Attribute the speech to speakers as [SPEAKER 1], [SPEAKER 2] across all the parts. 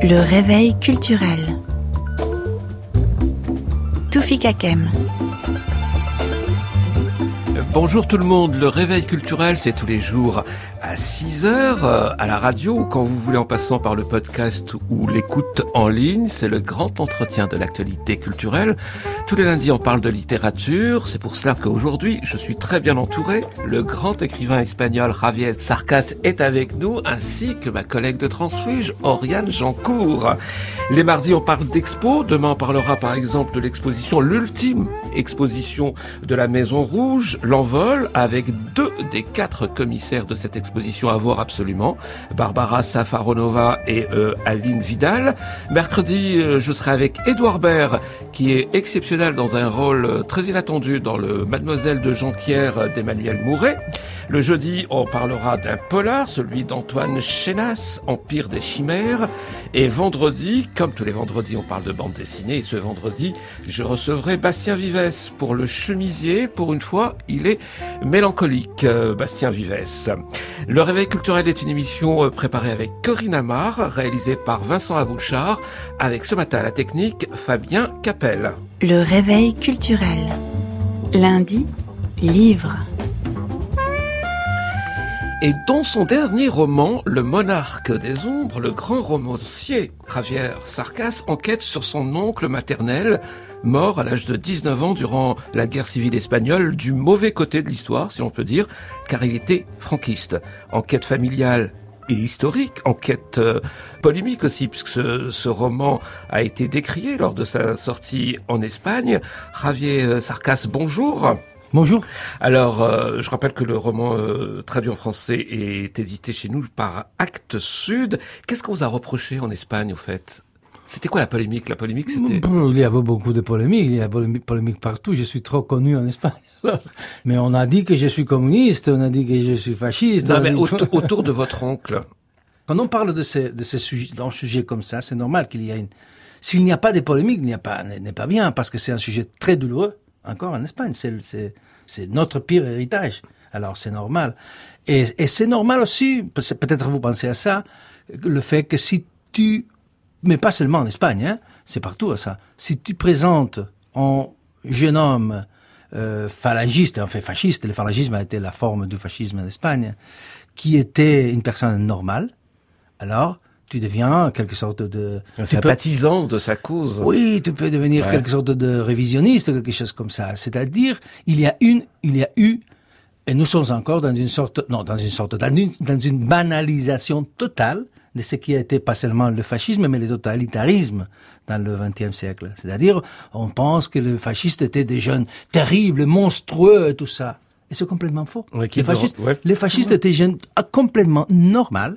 [SPEAKER 1] Le réveil culturel. Toufik Hakem.
[SPEAKER 2] Bonjour tout le monde, le réveil culturel c'est tous les jours à 6h à la radio ou quand vous voulez en passant par le podcast ou l'écoute en ligne. C'est le grand entretien de l'actualité culturelle. Tous les lundis on parle de littérature, c'est pour cela qu'aujourd'hui je suis très bien entouré. Le grand écrivain espagnol Javier Cercas est avec nous ainsi que ma collègue de Transfuge Oriane Jancourt. Les mardis on parle d'expo, demain on parlera par exemple de l'exposition, l'ultime exposition de la Maison Rouge, L'Envol, avec 2 des 4 commissaires de cette exposition à voir absolument, Barbara Safaronova et Aline Vidal. Mercredi, je serai avec Édouard Baird, qui est exceptionnel dans un rôle très inattendu dans le Mademoiselle de Jonquière d'Emmanuel Mouret. Le jeudi, on parlera d'un polar, celui d'Antoine Chénas, Empire des Chimères. Et vendredi, comme tous les vendredis, on parle de bande dessinée. Et ce vendredi, je recevrai Bastien Vives pour Le Chemisier. Pour une fois, il est mélancolique, Bastien Vives. Le Réveil culturel est une émission préparée avec Corinne Amar, réalisée par Vincent Abouchard, avec ce matin à la technique, Fabien Capel.
[SPEAKER 1] Le réveil culturel. Lundi, livre.
[SPEAKER 2] Et dans son dernier roman, Le Monarque des Ombres, le grand romancier Javier Cercas enquête sur son oncle maternel, mort à l'âge de 19 ans durant la guerre civile espagnole, du mauvais côté de l'histoire, si on peut dire, car il était franquiste. Enquête familiale et historique, enquête polémique aussi, puisque ce roman a été décrié lors de sa sortie en Espagne. Javier Cercas, bonjour.
[SPEAKER 3] Bonjour.
[SPEAKER 2] Alors, je rappelle que le roman traduit en français est édité chez nous par Actes Sud. Qu'est-ce qu'on vous a reproché en Espagne, au fait ? C'était quoi la polémique ? La polémique, c'était...
[SPEAKER 3] Il y avait beaucoup de polémiques. Il y a polémique partout. Je suis trop connu en Espagne. Mais on a dit que je suis communiste, on a dit que je suis fasciste.
[SPEAKER 2] Non, mais autour de votre oncle.
[SPEAKER 3] Quand on parle de ces sujets, d'un sujet comme ça, c'est normal qu'il y ait S'il n'y a pas de polémique, n'est pas bien, parce que c'est un sujet très douloureux. Encore en Espagne, c'est notre pire héritage. Alors c'est normal. Et c'est normal aussi, peut-être vous pensez à ça, le fait que si tu, mais pas seulement en Espagne, hein, c'est partout à ça, si tu présentes un jeune homme phalangiste, en fait fasciste, le phalangisme a été la forme du fascisme en Espagne, qui était une personne normale, alors tu deviens quelque sorte de...
[SPEAKER 2] sympathisant de sa cause.
[SPEAKER 3] Oui, tu peux devenir quelque sorte de révisionniste, quelque chose comme ça. C'est-à-dire, il y a eu, et nous sommes encore dans une banalisation totale de ce qui a été pas seulement le fascisme, mais le totalitarisme dans le XXe siècle. C'est-à-dire, on pense que les fascistes étaient des jeunes terribles, monstrueux, et tout ça. Et c'est complètement faux.
[SPEAKER 2] Ouais,
[SPEAKER 3] les fascistes étaient jeunes complètement normaux.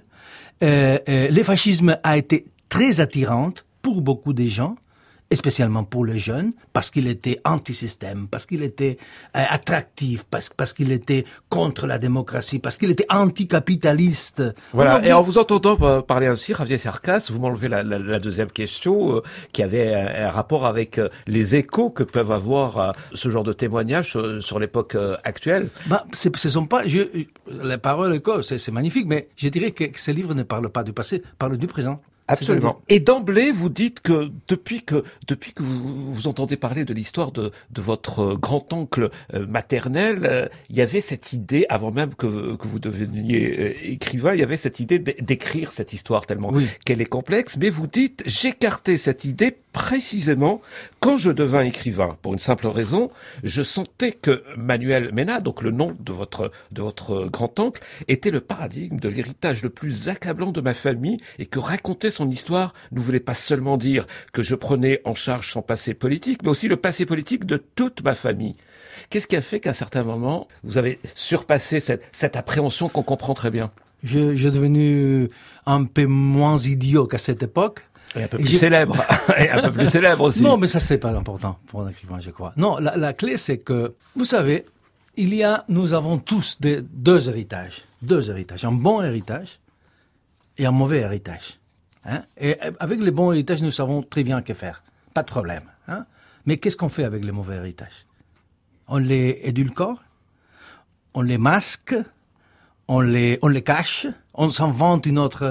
[SPEAKER 3] Le fascisme a été très attirant pour beaucoup de gens, et spécialement pour les jeunes, parce qu'il était anti-système, parce qu'il était attractif, parce qu'il était contre la démocratie, parce qu'il était anticapitaliste.
[SPEAKER 2] Voilà. Et en vous entendant parler ainsi, Javier Cercas, vous m'enlevez la deuxième question qui avait un rapport avec les échos que peuvent avoir ce genre de témoignages sur l'époque actuelle.
[SPEAKER 3] Ce sont pas les paroles échos, c'est magnifique, mais je dirais que ce livre ne parle pas du passé, parle du présent.
[SPEAKER 2] Absolument. Et d'emblée, vous dites que depuis que vous entendez parler de l'histoire de votre grand-oncle maternel, il y avait cette idée, avant même que vous deveniez écrivain, il y avait cette idée d'écrire cette histoire tellement qu'elle est complexe. Mais vous dites, j'écartais cette idée précisément quand je devins écrivain. Pour une simple raison, je sentais que Manuel Mena, donc le nom de votre grand-oncle, était le paradigme de l'héritage le plus accablant de ma famille et que raconter son histoire ne voulait pas seulement dire que je prenais en charge son passé politique, mais aussi le passé politique de toute ma famille. Qu'est-ce qui a fait qu'à un certain moment, vous avez surpassé cette appréhension qu'on comprend très bien ?
[SPEAKER 3] Je suis devenu un peu moins idiot qu'à cette époque.
[SPEAKER 2] Et un peu plus célèbre. Et un peu plus célèbre aussi.
[SPEAKER 3] Non, mais ça, c'est pas important pour un écrivain, je crois. Non, la clé, c'est que, vous savez, nous avons tous deux héritages. Un bon héritage et un mauvais héritage. Hein? Et avec les bons héritages, nous savons très bien que faire. Pas de problème. Hein? Mais qu'est-ce qu'on fait avec les mauvais héritages ? On les édulcore, on les masque, on les cache, on s'invente une autre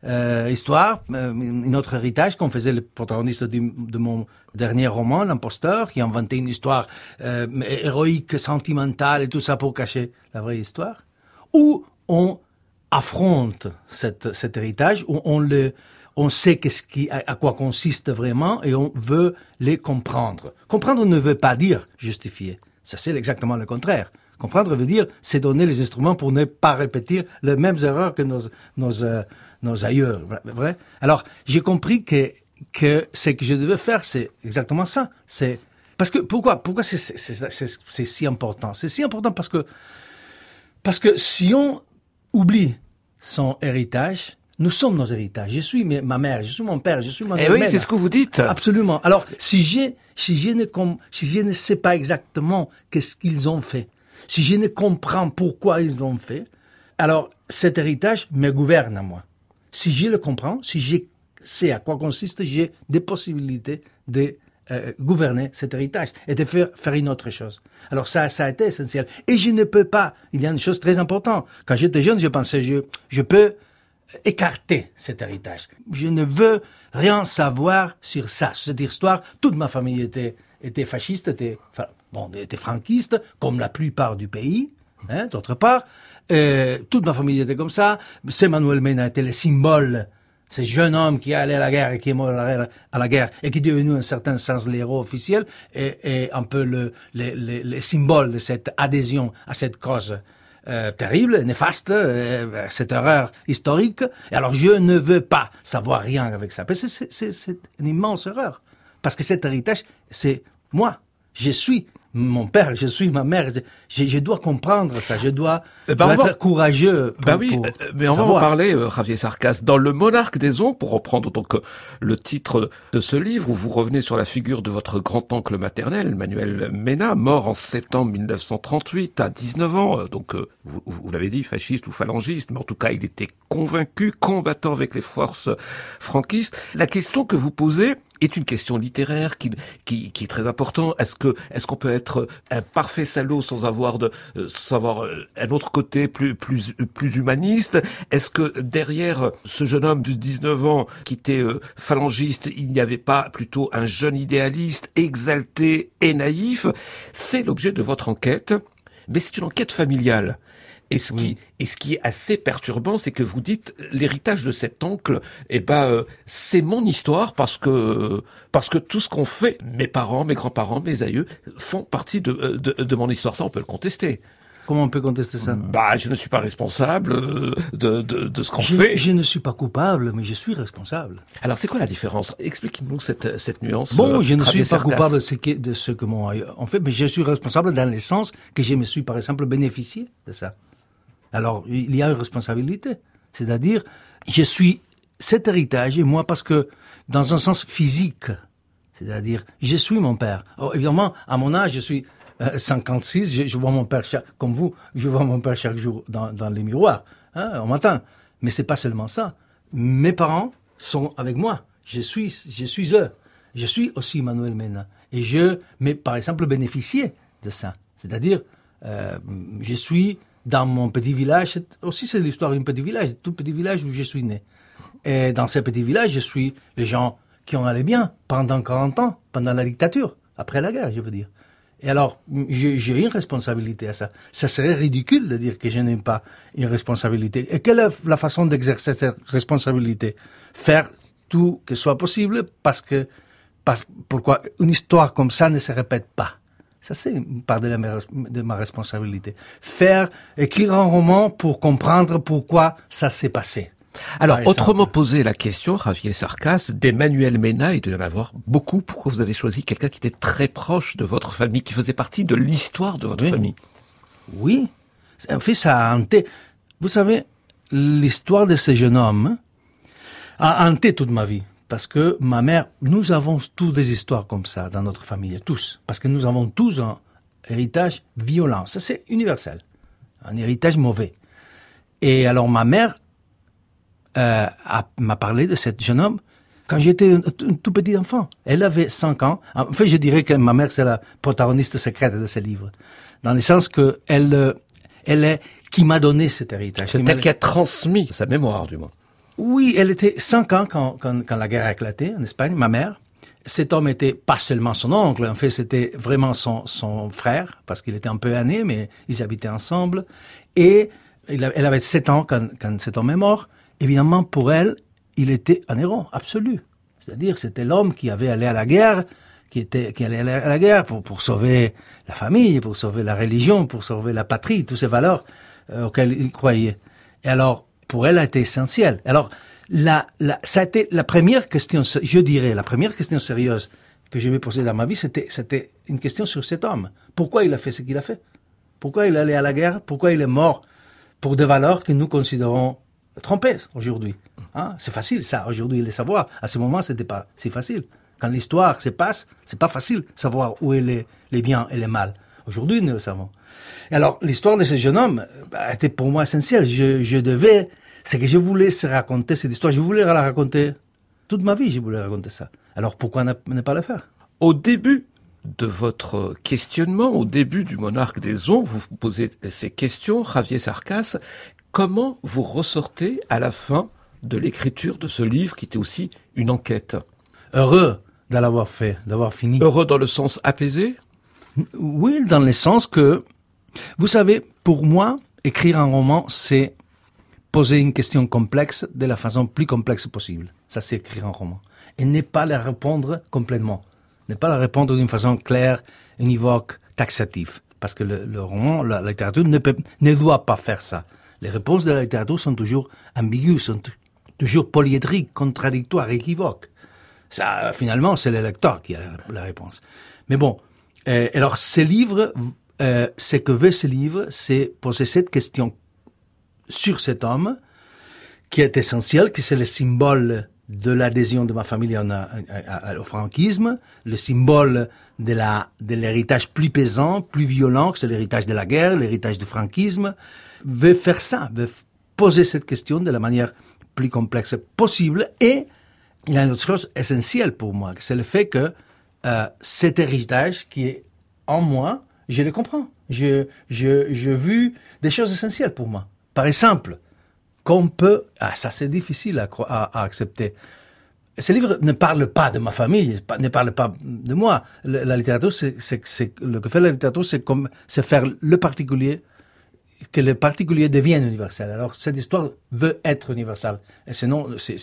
[SPEAKER 3] histoire, un autre héritage qu'on faisait le protagoniste de mon dernier roman, L'Imposteur, qui inventait une histoire héroïque, sentimentale et tout ça pour cacher la vraie histoire. Ou on affronte cet héritage, où on sait à quoi consiste vraiment et on veut les comprendre. Comprendre ne veut pas dire justifier. Ça, c'est exactement le contraire. Comprendre veut dire, c'est donner les instruments pour ne pas répéter les mêmes erreurs que nos aïeux. Vrai? Alors, j'ai compris que ce que je devais faire, c'est exactement ça. Pourquoi c'est si important? C'est si important parce que si on oublie son héritage, nous sommes nos héritages. Je suis ma mère, je suis mon père, je suis mon
[SPEAKER 2] oui, c'est ce que vous dites.
[SPEAKER 3] Absolument. Alors, si je ne sais pas exactement qu'est-ce qu'ils ont fait, si je ne comprends pourquoi ils l'ont fait, alors cet héritage me gouverne à moi. Si je le comprends, si je sais à quoi consiste, j'ai des possibilités de gouverner cet héritage et de faire une autre chose. Alors ça a été essentiel. Et je ne peux pas, il y a une chose très importante. Quand j'étais jeune, je pensais, je peux écarter cet héritage. Je ne veux rien savoir sur ça, sur cette histoire. Toute ma famille était fasciste, était franquiste, comme la plupart du pays, d'autre part. Toute ma famille était comme ça. C'est Manuel Mena était le symbole, ce jeune homme qui est allé à la guerre et qui est mort à la guerre et qui est devenu en certain sens l'héros officiel et un peu le symbole de cette adhésion à cette cause terrible, néfaste, cette erreur historique. Et alors je ne veux pas savoir rien avec ça. Parce que c'est une immense erreur. Parce que cet héritage, c'est moi. Je suis mon père, je suis ma mère. Je dois comprendre ça. Je dois être courageux.
[SPEAKER 2] Mais on va en parler, Javier Cercas. Dans Le Monarque des Ombres, pour reprendre donc le titre de ce livre, où vous revenez sur la figure de votre grand-oncle maternel, Manuel Mena, mort en septembre 1938 à 19 ans. Donc, vous l'avez dit, fasciste ou phalangiste, mais en tout cas, il était convaincu, combattant avec les forces franquistes. La question que vous posez est une question littéraire qui est très importante. Est-ce qu'on peut être un parfait salaud sans avoir un autre côté plus humaniste? Est-ce que derrière ce jeune homme de 19 ans qui était phalangiste, il n'y avait pas plutôt un jeune idéaliste exalté et naïf? C'est l'objet de votre enquête, mais c'est une enquête familiale. Et ce qui est assez perturbant, c'est que vous dites l'héritage de cet oncle, c'est mon histoire parce que tout ce qu'on fait, mes parents, mes grands-parents, mes aïeux, font partie de mon histoire. Ça, on peut le contester.
[SPEAKER 3] Comment on peut contester ça?
[SPEAKER 2] Je ne suis pas responsable de ce qu'on fait.
[SPEAKER 3] Je ne suis pas coupable, mais je suis responsable.
[SPEAKER 2] Alors, c'est quoi la différence? Expliquez-nous cette nuance.
[SPEAKER 3] Je ne suis pas coupable de ce que on fait, mais je suis responsable dans le sens que je me suis, par exemple, bénéficié de ça. Alors, il y a une responsabilité. C'est-à-dire, je suis cet héritage, et moi, parce que, dans un sens physique, c'est-à-dire, je suis mon père. Alors, évidemment, à mon âge, je suis 56, je vois mon père comme vous, je vois mon père chaque jour dans les miroirs, au matin. Mais c'est pas seulement ça. Mes parents sont avec moi. Je suis eux. Je suis aussi Manuel Mena. Et mais par exemple, bénéficié de ça. C'est-à-dire, je suis dans mon petit village, c'est l'histoire d'un petit village, tout petit village où je suis né. Et dans ce petit village, je suis les gens qui ont allé bien pendant 40 ans, pendant la dictature, après la guerre, je veux dire. Et alors, j'ai une responsabilité à ça. Ça serait ridicule de dire que je n'ai pas une responsabilité. Et quelle est la façon d'exercer cette responsabilité? Faire tout que soit possible pourquoi une histoire comme ça ne se répète pas. Ça, c'est une part de ma responsabilité. Écrire un roman pour comprendre pourquoi ça s'est passé.
[SPEAKER 2] Alors, autrement posé la question, Javier Cercas, d'Emmanuel Mena, il doit y en avoir beaucoup. Pourquoi vous avez choisi quelqu'un qui était très proche de votre famille, qui faisait partie de l'histoire de votre famille?
[SPEAKER 3] Oui. En fait, ça a hanté. Vous savez, l'histoire de ce jeune homme a hanté toute ma vie. Parce que ma mère, nous avons tous des histoires comme ça dans notre famille, tous. Parce que nous avons tous un héritage violent. Ça, c'est universel. Un héritage mauvais. Et alors, ma mère m'a parlé de ce jeune homme quand j'étais un tout petit enfant. Elle avait 5 ans. En fait, je dirais que ma mère, c'est la protagoniste secrète de ce livre. Dans le sens que elle est qui m'a donné cet héritage.
[SPEAKER 2] C'est elle qui a transmis sa mémoire, du moins.
[SPEAKER 3] Oui, elle était 5 ans quand la guerre a éclaté en Espagne, ma mère. Cet homme était pas seulement son oncle, en fait, c'était vraiment son frère, parce qu'il était un peu aîné, mais ils habitaient ensemble. Et elle avait 7 ans quand cet homme est mort. Évidemment, pour elle, il était un héros absolu. C'est-à-dire, c'était l'homme qui avait allé à la guerre, qui allait à la guerre pour sauver la famille, pour sauver la religion, pour sauver la patrie, toutes ces valeurs auxquelles il croyait. Et alors, pour elle, a été essentiel. Alors, ça a été la première question, je dirais, la première question sérieuse que je me posée dans ma vie, c'était une question sur cet homme. Pourquoi il a fait ce qu'il a fait? Pourquoi il est allé à la guerre? Pourquoi il est mort pour des valeurs que nous considérons trompées aujourd'hui? Hein? C'est facile, ça, aujourd'hui, de le savoir. À ce moment, c'était pas si facile. Quand l'histoire se passe, c'est pas facile de savoir où est les biens et les mal. Aujourd'hui, nous le savons. Et alors, l'histoire de ce jeune homme était pour moi essentielle. C'est que je voulais se raconter cette histoire. Je voulais la raconter toute ma vie. Je voulais raconter ça. Alors, pourquoi ne pas le faire?
[SPEAKER 2] Au début de votre questionnement, au début du Monarque des Ondes, vous vous posez ces questions, Javier Cercas. Comment vous ressortez à la fin de l'écriture de ce livre qui était aussi une enquête?
[SPEAKER 3] Heureux de l'avoir fait, d'avoir fini.
[SPEAKER 2] Heureux dans le sens apaisé?
[SPEAKER 3] Oui, dans le sens que, vous savez, pour moi, écrire un roman, c'est poser une question complexe de la façon plus complexe possible. Ça, c'est écrire un roman. Et ne pas la répondre complètement. Ne pas la répondre d'une façon claire, univoque, taxative. Parce que le roman, la littérature ne doit pas faire ça. Les réponses de la littérature sont toujours ambiguës, sont toujours polyédriques, contradictoires, équivoques. Ça, finalement, c'est le lecteur qui a la réponse. Mais bon, alors, ce livre, ce que veut ce livre, c'est poser cette question sur cet homme, qui est essentiel, qui c'est le symbole de l'adhésion de ma famille au franquisme, le symbole de l'héritage plus pesant, plus violent, que c'est l'héritage de la guerre, l'héritage du franquisme, veut faire ça, veut poser cette question de la manière plus complexe possible. Et il y a une autre chose essentielle pour moi, c'est le fait que cet héritage qui est en moi, je le comprends. J'ai vu des choses essentielles pour moi. Par exemple, qu'on peut... ça c'est difficile à accepter. Ce livre ne parle pas de ma famille, ne parle pas de moi. La littérature, le que fait la littérature, c'est faire le particulier, que le particulier devienne universel. Alors, cette histoire veut être universelle. Et sinon, si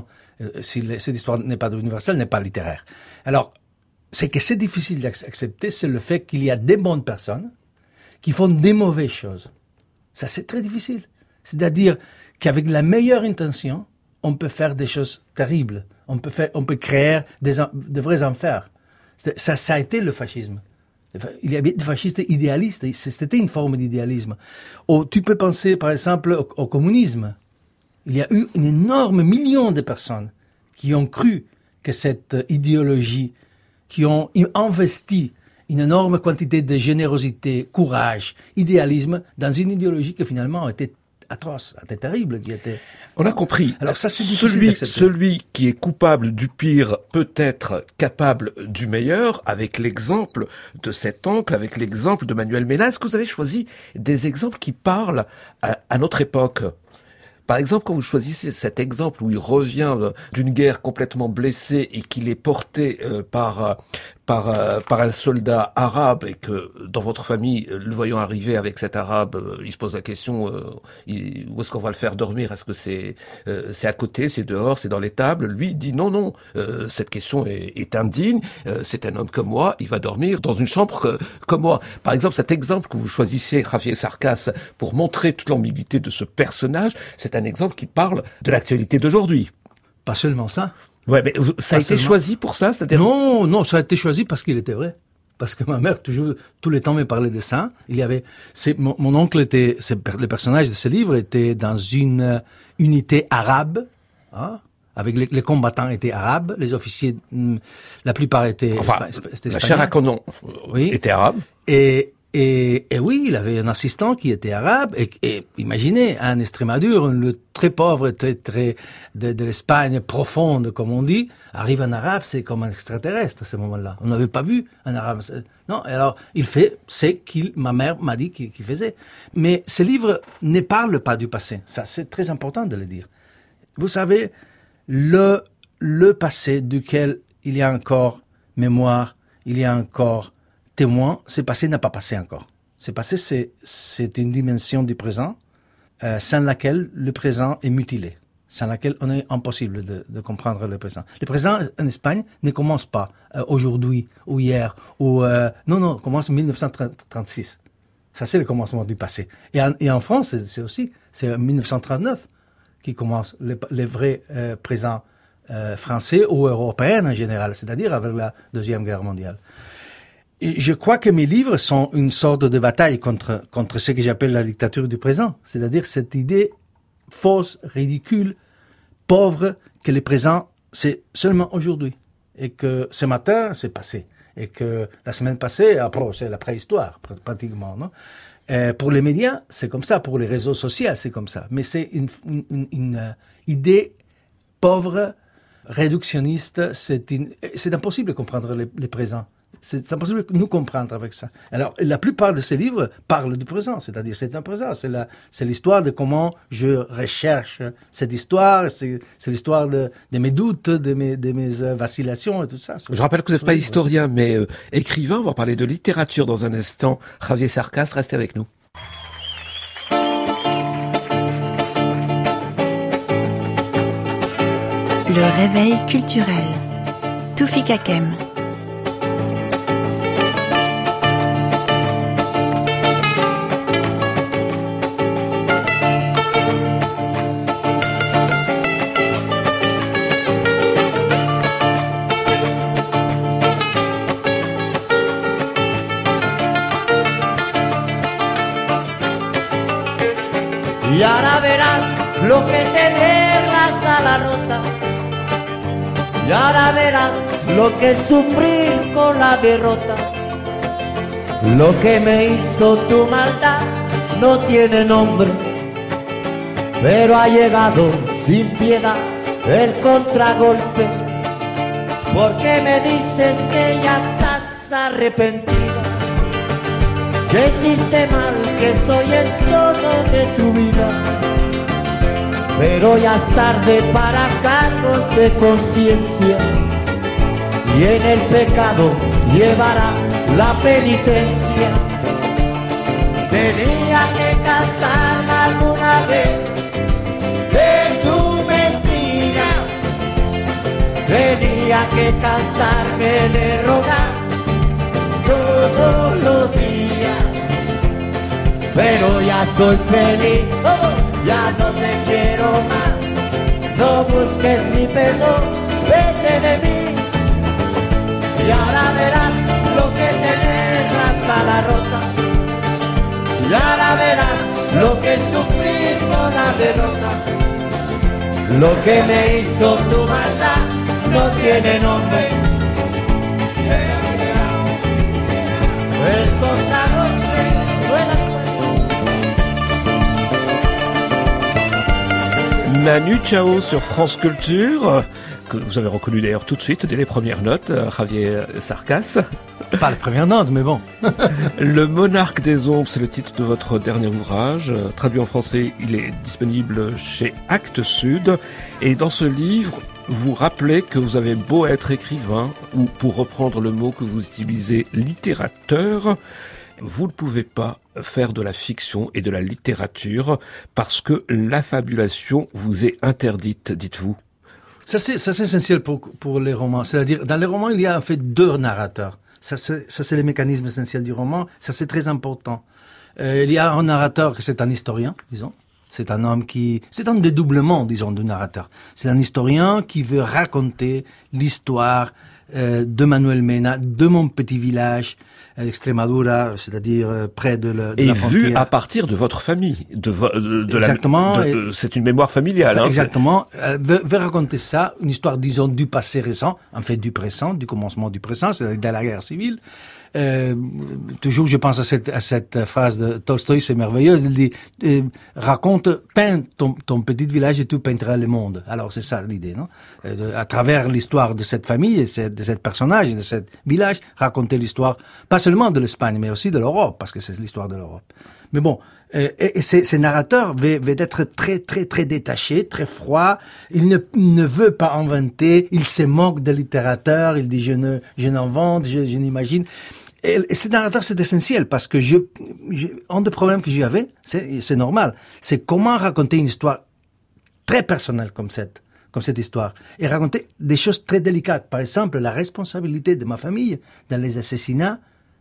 [SPEAKER 3] cette histoire n'est pas universelle, n'est pas littéraire. Alors, ce que c'est difficile d'accepter, c'est le fait qu'il y a des bonnes personnes qui font des mauvaises choses. Ça, c'est très difficile. C'est-à-dire qu'avec la meilleure intention, on peut faire des choses terribles. On peut créer de vrais enfers. Ça a été le fascisme. Il y avait des fascistes idéalistes. C'était une forme d'idéalisme. Tu peux penser, par exemple, au communisme. Il y a eu un énorme million de personnes qui ont cru que cette idéologie, qui ont investi une énorme quantité de générosité, courage, idéalisme dans une idéologie qui finalement a été atroce, a été terrible.
[SPEAKER 2] On a compris.
[SPEAKER 3] Alors ça, c'est difficile.
[SPEAKER 2] Celui qui est coupable du pire peut être capable du meilleur, avec l'exemple de cet oncle, avec l'exemple de Manuel Méla. Est-ce que vous avez choisi des exemples qui parlent à notre époque ? Par exemple, quand vous choisissez cet exemple où il revient d'une guerre complètement blessé et qu'il est porté par un soldat arabe et que dans votre famille, le voyant arriver avec cet arabe, il se pose la question où est-ce qu'on va le faire dormir? Est-ce que c'est à côté, c'est dehors, c'est dans l'étable? Lui il dit non, cette question est indigne. C'est un homme comme moi, il va dormir dans une chambre comme moi. Par exemple, cet exemple que vous choisissez, Javier Cercas, pour montrer toute l'ambiguïté de ce personnage, c'est un exemple qui parle de l'actualité d'aujourd'hui.
[SPEAKER 3] Pas seulement ça.
[SPEAKER 2] Ouais, mais ça a été choisi pour ça, c'est-à-dire...
[SPEAKER 3] Non, ça a été choisi parce qu'il était vrai. Parce que ma mère, toujours, tous les temps, me parlait de ça. Mon oncle le personnage de ce livre était dans une unité arabe, hein, avec les combattants étaient arabes, les officiers, la plupart étaient espagnols.
[SPEAKER 2] La chair à canon était arabe.
[SPEAKER 3] Et oui, il avait un assistant qui était arabe, et imaginez, en Extrémadure, le très pauvre, très de l'Espagne profonde, comme on dit, arrive un arabe, c'est comme un extraterrestre à ce moment-là. On n'avait pas vu un arabe. Non, alors, il fait ma mère m'a dit qu'il faisait. Mais ce livre ne parle pas du passé. Ça, c'est très important de le dire. Vous savez, le passé duquel il y a encore mémoire, il y a encore témoin, ce passé n'a pas passé encore. Ce passé, c'est une dimension du présent sans laquelle le présent est mutilé, sans laquelle on est impossible de comprendre le présent. Le présent en Espagne ne commence pas aujourd'hui ou hier, non, commence en 1936. Ça, c'est le commencement du passé. Et en France, c'est en 1939 qui commence les vrais présents français ou européens en général, c'est-à-dire avec la Deuxième Guerre mondiale. Et je crois que mes livres sont une sorte de bataille contre ce que j'appelle la dictature du présent, c'est-à-dire cette idée fausse, ridicule, pauvre, que le présent, c'est seulement aujourd'hui. Et que ce matin, c'est passé. Et que la semaine passée, après, c'est la préhistoire, pratiquement, non? Pour les médias, c'est comme ça. Pour les réseaux sociaux, c'est comme ça. Mais c'est une idée pauvre, réductionniste. C'est impossible de comprendre les présents. C'est impossible de nous comprendre avec ça. Alors, la plupart de ces livres parlent du présent, c'est-à-dire c'est un présent. C'est l'histoire de comment je recherche cette histoire, c'est l'histoire de mes doutes, de mes vacillations et tout ça.
[SPEAKER 2] Je rappelle que vous n'êtes pas historien, mais écrivain. On va parler de littérature dans un instant. Javier Cercas, restez avec nous.
[SPEAKER 1] Le réveil culturel. Toufik Hakem.
[SPEAKER 4] Y ahora verás lo que tener la sala rota. Y ahora verás lo que sufrir con la derrota. Lo que me hizo tu maldad no tiene nombre, pero ha llegado sin piedad el contragolpe. ¿Por qué me dices que ya estás arrepentida? Que hiciste mal, que soy el todo de tu vida. Pero ya es tarde para cargos de conciencia, y en el pecado llevará la penitencia. Tenía que casarme alguna vez de tu mentira. Tenía que cansarme de rogar todos los días, pero ya soy feliz, ya no te quiero más. No busques mi perdón, vete de mí. Y ahora verás lo que tener la sala rota. Y ahora verás lo que sufrir con la derrota. Lo que me hizo tu maldad no tiene nombre. El contragolpe suena.
[SPEAKER 2] Manu Chao sur France Culture, que vous avez reconnu d'ailleurs tout de suite dès les premières notes, Javier Cercas.
[SPEAKER 3] Pas les premières notes, mais bon.
[SPEAKER 2] Le Monarque des Ombres, c'est le titre de votre dernier ouvrage. Traduit en français, il est disponible chez Actes Sud. Et dans ce livre, vous rappelez que vous avez beau être écrivain, ou pour reprendre le mot que vous utilisez, littérateur, vous ne pouvez pas faire de la fiction et de la littérature parce que l'affabulation vous est interdite, dites-vous.
[SPEAKER 3] Ça c'est essentiel pour les romans. C'est-à-dire, dans les romans, il y a en fait deux narrateurs. Ça c'est le mécanisme essentiel du roman. Ça, c'est très important. Il y a un narrateur que c'est un historien, disons. C'est un homme c'est un dédoublement, disons, du narrateur. C'est un historien qui veut raconter l'histoire de Manuel Mena, de mon petit village, d'Extremadura, c'est-à-dire près de la frontière.
[SPEAKER 2] Et vu à partir de votre famille,
[SPEAKER 3] Exactement.
[SPEAKER 2] C'est une mémoire familiale.
[SPEAKER 3] Enfin, exactement. Veut raconter ça, une histoire, disons, du passé récent, en fait du présent, du commencement du présent, c'est-à-dire de la guerre civile. Toujours, je pense à cette phrase de Tolstoï, c'est merveilleux. Il dit raconte, peins ton petit village et tu peindras le monde. Alors c'est ça l'idée, non? À travers l'histoire de cette famille, de cette personnage et de ce village, raconter l'histoire pas seulement de l'Espagne, mais aussi de l'Europe, parce que c'est l'histoire de l'Europe. Mais bon, et ces narrateurs veulent être très, très, très détachés, très froids. Il ne veut pas inventer. Il se moque de littérateur. Il dit je n'invente, je n'imagine. Et ces narrateurs, c'est essentiel parce que un des problèmes que j'avais, c'est normal, c'est comment raconter une histoire très personnelle comme cette histoire et raconter des choses très délicates. Par exemple, la responsabilité de ma famille dans les assassinats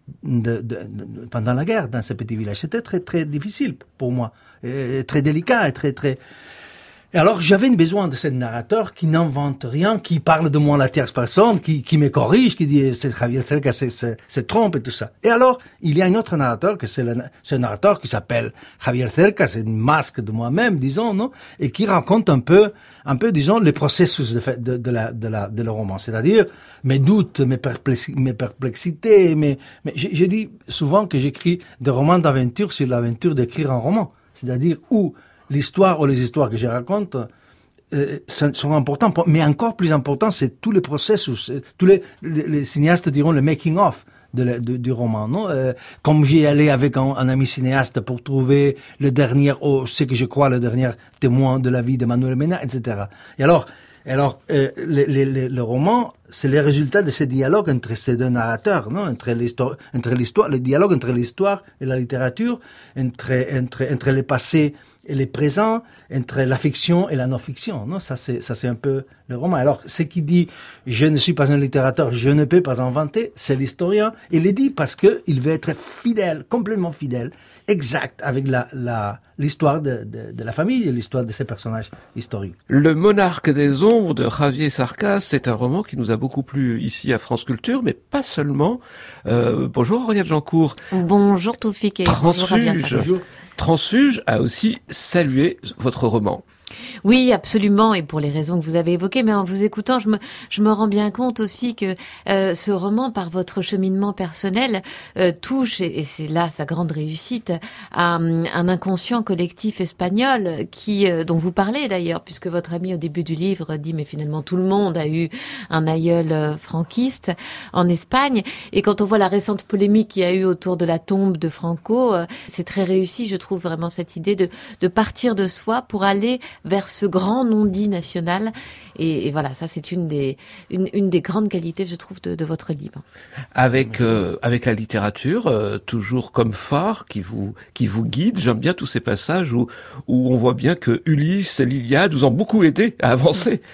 [SPEAKER 3] pendant la guerre dans ce petit village. C'était très, très difficile pour moi, très délicat et très, très... Et alors, j'avais besoin de ce narrateur qui n'invente rien, qui parle de moi à la tierce personne, qui me corrige, qui dit c'est Javier Cercas, c'est trompe et tout ça. Et alors, il y a un autre narrateur, que c'est un narrateur qui s'appelle Javier Cercas, c'est une masque de moi-même, disons, non? Et qui raconte un peu, disons, les processus de le roman. C'est-à-dire, mes doutes, mes perplexités, mais je dis souvent que j'écris des romans d'aventure sur l'aventure d'écrire un roman. C'est-à-dire où l'histoire ou les histoires que je raconte sont importants, mais encore plus important, c'est tous les processus, tous les cinéastes diront le making of du roman, non? Comme j'y allé avec un ami cinéaste pour trouver ce que je crois le dernier témoin de la vie de Manuel Mena, etc. Et alors, le roman, c'est le résultat de ces dialogues entre ces deux narrateurs, non? Le dialogue entre l'histoire et la littérature, entre les passés et les présents, entre la fiction et la non-fiction, non? Ça c'est un peu le roman. Alors, ce qui dit, je ne suis pas un littérateur, je ne peux pas inventer, c'est l'historien. Il le dit parce que il veut être fidèle, complètement fidèle, exact, avec l'histoire de la famille et l'histoire de ces personnages historiques.
[SPEAKER 2] Le Monarque des ombres de Javier Cercas, c'est un roman qui nous a beaucoup plu ici à France Culture, mais pas seulement. Bonjour Auriane Jancourt.
[SPEAKER 5] Bonjour Toufik et bonjour Javier Cercas.
[SPEAKER 2] Transfuge a aussi salué votre roman.
[SPEAKER 5] Oui, absolument, et pour les raisons que vous avez évoquées, mais en vous écoutant, je me rends bien compte aussi que ce roman, par votre cheminement personnel, touche, et c'est là sa grande réussite, à un inconscient collectif espagnol dont vous parlez d'ailleurs, puisque votre ami au début du livre dit mais finalement tout le monde a eu un aïeul franquiste en Espagne, et quand on voit la récente polémique qu'il y a eu autour de la tombe de Franco, c'est très réussi, je trouve vraiment cette idée de partir de soi pour aller vers ce grand non-dit national. Et voilà, ça c'est une des grandes qualités, je trouve, de votre livre.
[SPEAKER 2] Avec la littérature, toujours comme phare qui vous guide. J'aime bien tous ces passages où on voit bien que Ulysse et l'Iliade vous ont beaucoup aidé à avancer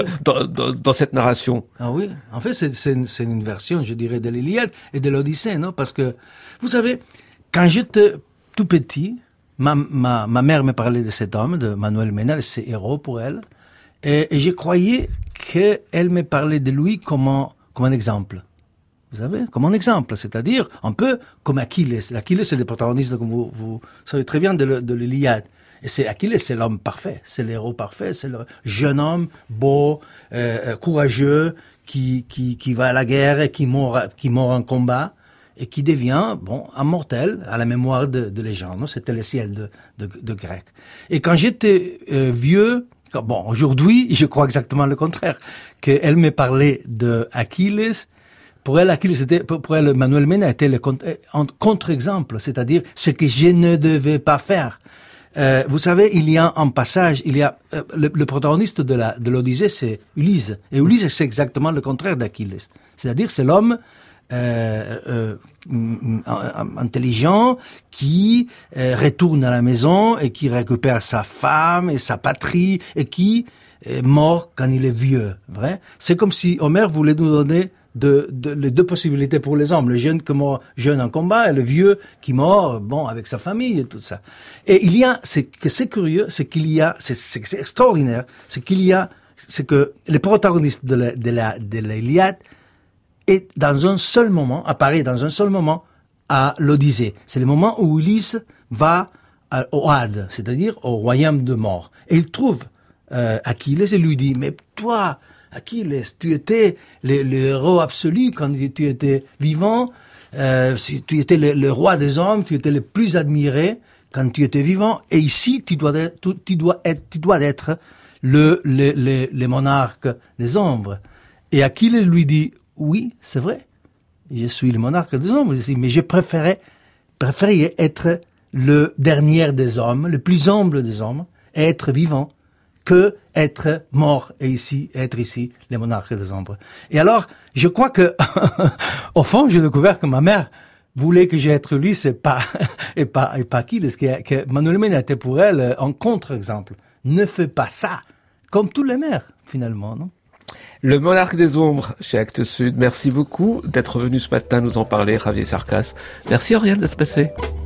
[SPEAKER 2] dans cette narration.
[SPEAKER 3] Ah oui, en fait c'est une version, je dirais, de l'Iliade et de l'Odyssée, non? Parce que, vous savez, quand j'étais tout petit, ma mère me parlait de cet homme, de Manuel Mena, c'est héros pour elle. Et je croyais qu'elle me parlait de lui comme un exemple. Vous savez, comme un exemple. C'est-à-dire, un peu comme Achilles. Achilles, c'est le protagoniste, comme vous savez très bien, de l'Iliade. Et Achilles, c'est l'homme parfait. C'est l'héros parfait. C'est le jeune homme, beau, courageux, qui va à la guerre et qui mord en combat. Et qui devient, immortel à la mémoire de légende. C'était le ciel de grec. Et quand j'étais vieux, aujourd'hui, je crois exactement le contraire, qu'elle me parlait de Achilles. Pour elle, Manuel Mena était un contre-exemple, c'est-à-dire ce que je ne devais pas faire. Vous savez, il y a un passage, le protagoniste de l'Odyssée, c'est Ulysse. Et Ulysse, c'est exactement le contraire d'Achilles. C'est-à-dire, c'est l'homme intelligent qui retourne à la maison et qui récupère sa femme et sa patrie et qui est mort quand il est vieux. Vrai? C'est comme si Homère voulait nous donner les deux possibilités pour les hommes, le jeune qui meurt jeune en combat et le vieux qui meurt avec sa famille et tout ça. Et c'est curieux, c'est extraordinaire, c'est que les protagonistes de l'Iliade et dans un seul moment, apparaît dans un seul moment à l'Odyssée. C'est le moment où Ulysse va au Hades, c'est-à-dire au royaume de mort. Et il trouve Achilles et lui dit, mais toi, Achilles, tu étais le héros absolu quand tu étais vivant, tu étais le roi des hommes, tu étais le plus admiré quand tu étais vivant, et ici, tu dois être le monarque des ombres. Et Achilles lui dit, oui, c'est vrai, je suis le monarque des ombres, mais je préférais être le dernier des hommes, le plus humble des hommes, être vivant, que être mort et être ici, les monarques des ombres. Et alors, je crois que, au fond, j'ai découvert que ma mère voulait que j'aie Ulysse et pas Achilles, que Manuel Mena était pour elle un contre-exemple. Ne fais pas ça, comme tous les mères, finalement, non?
[SPEAKER 2] Le monarque des ombres chez Actes Sud. Merci beaucoup d'être venu ce matin nous en parler, Javier Cercas. Merci Auriel d'être passé.